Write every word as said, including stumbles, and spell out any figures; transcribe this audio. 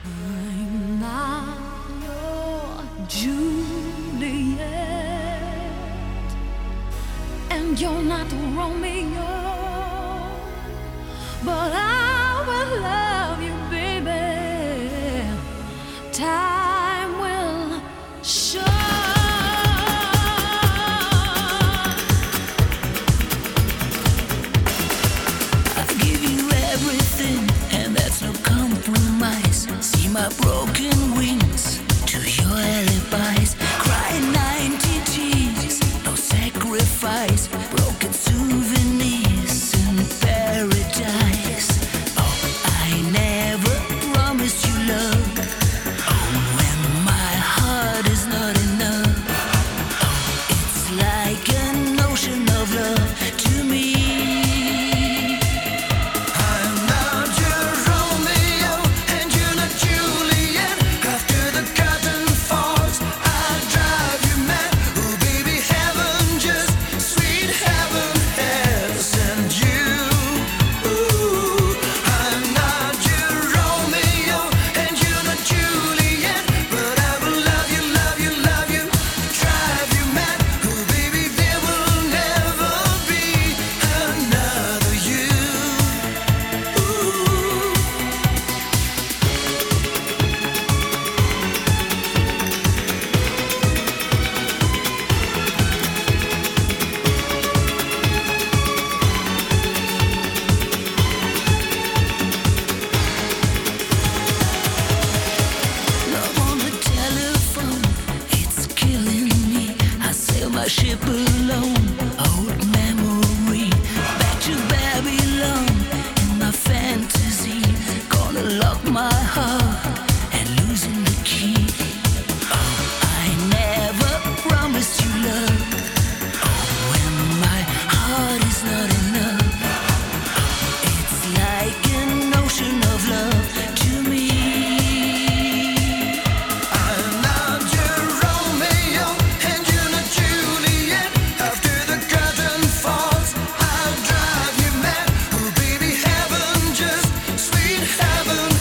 I'm not your Juliet, and you're not Romeo, but I will love you, baby. Time will show. I give you everything, and that's no compromise. See my broken wings to your alibis. Cry ninety tears, no sacrifice. Broken souvenirs in paradise. Oh, I never promised you love. Oh, when my heart is not enough. Oh, it's like an ocean of love to me. My ship alone, old memory, back to Babylon in my fantasy. Gonna lock my heart and losing the key. Oh, I never promised you love. Oh, when my heart is not enough. It's like an ocean of love to me. Heaven